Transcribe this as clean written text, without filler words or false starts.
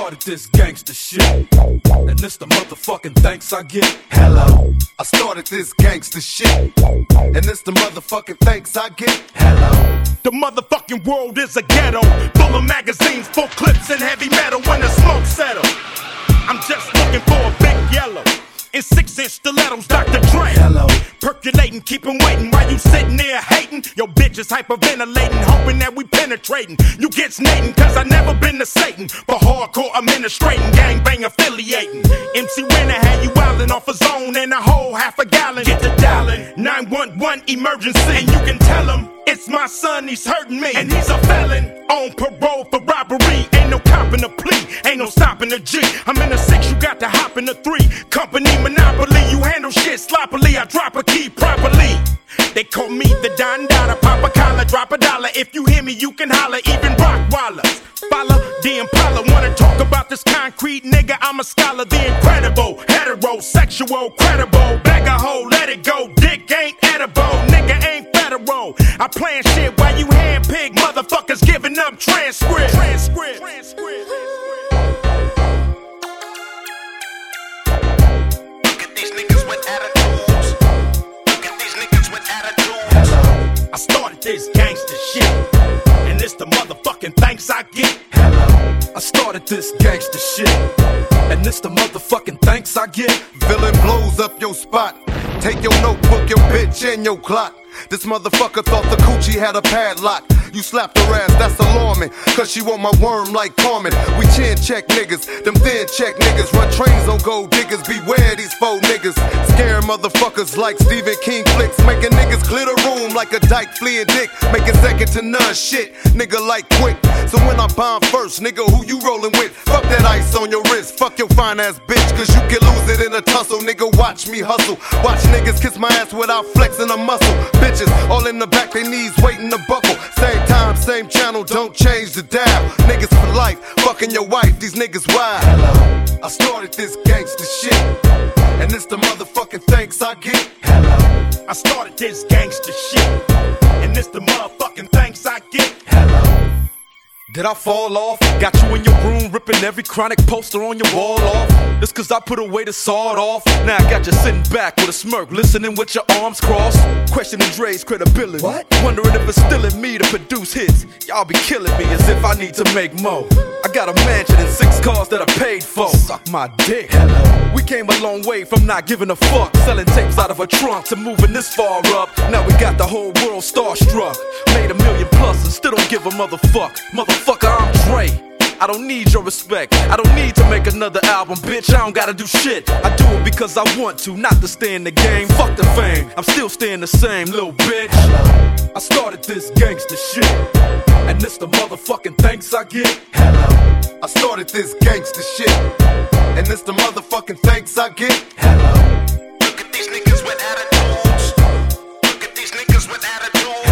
started this gangster shit, and this the motherfucking thanks I get. Hello. I started this gangster shit, and this the motherfucking thanks I get. Hello. The motherfucking world is a ghetto, full of magazines, full clips, and heavy metal. When the smoke settles, I'm just looking for a big yellow in 6-inch stilettos, Dr. Dre. Hello. Percolating, keep 'em waiting while you sitting there hating. Your bitch is hyperventilating, hoping that we penetrating. You get snating, cause I never been to Satan. For hardcore administrating, gangbang affiliating. MC Renner had you wildin' off a zone and a whole half a gallon. Get to dialing, 911 emergency. And you can tell him, it's my son, he's hurting me. And he's a felon, on parole for robbery. Ain't no copping a plea, ain't no stopping a G. I'm in a 6, you got to hop in a 3. Company monopoly, you handle shit sloppily. I drop a key properly. They call me the Don Dada, pop a collar, drop a dollar. If you hear me, you can holler, even Rockwallers. Follow the Impala, wanna talk about this concrete nigga? I'm a scholar, the incredible, heterosexual, credible. Bag a hoe, let it go, dick ain't edible, nigga ain't federal. I plan shit while you handpick motherfuckers giving up transcript. Look at these niggas with attitudes. Look at these niggas with attitudes. Hello. I started this gangster shit, and it's the motherfucking thanks I get. Hello. I started this gangster shit, and this the motherfucking thanks I get. Villain blows up your spot. Take your notebook, your bitch, and your clock. This motherfucker thought the coochie had a padlock. You slapped her ass, that's alarming, cause she want my worm like Carmen. We chin check niggas, them thin check niggas. Run trains on gold diggers, beware these faux niggas. Scare motherfuckers like Stephen King flicks. Making niggas clear the room like a dyke fleeing dick. Making second to none shit, nigga like quick. So when I bomb first, nigga, who you rolling with? Fuck that ice on your wrist, fuck your fine ass bitch, cause you can lose it in a tussle. Nigga, watch me hustle. Watch niggas kiss my ass without flexing a muscle. Bitches all in the back, they knees waiting to buckle. Same time, same channel, don't change the dial. Niggas for life, fucking your wife, these niggas wild. Hello. I started this gangster shit, and it's the motherfucking thanks I get. Hello. I started this gangster shit, and it's the motherfucking thanks I get. Hello. Did I fall off? Got you in your room ripping every chronic poster on your wall off. Just cause I put away the sawed off. Now I got you sitting back with a smirk, listening with your arms crossed, questioning Dre's credibility. What? Wondering if it's still in me to produce hits. Y'all be killing me as if I need to make more. I got a mansion and 6 cars that I paid for. Suck my dick. Hello. We came a long way from not giving a fuck, selling tapes out of a trunk to moving this far up. Now we got the whole world starstruck. Made $1 million plus and still don't give a motherfucker, I'm Dre. I don't need your respect. I don't need to make another album, bitch. I don't gotta do shit. I do it because I want to, not to stay in the game. Fuck the fame, I'm still staying the same, little bitch. I started this gangster shit, and this the motherfucking thanks I get. Hello. I started this gangster shit, and this the motherfucking thanks I get. Hello. Look at these niggas with attitudes. Look at these niggas with attitudes.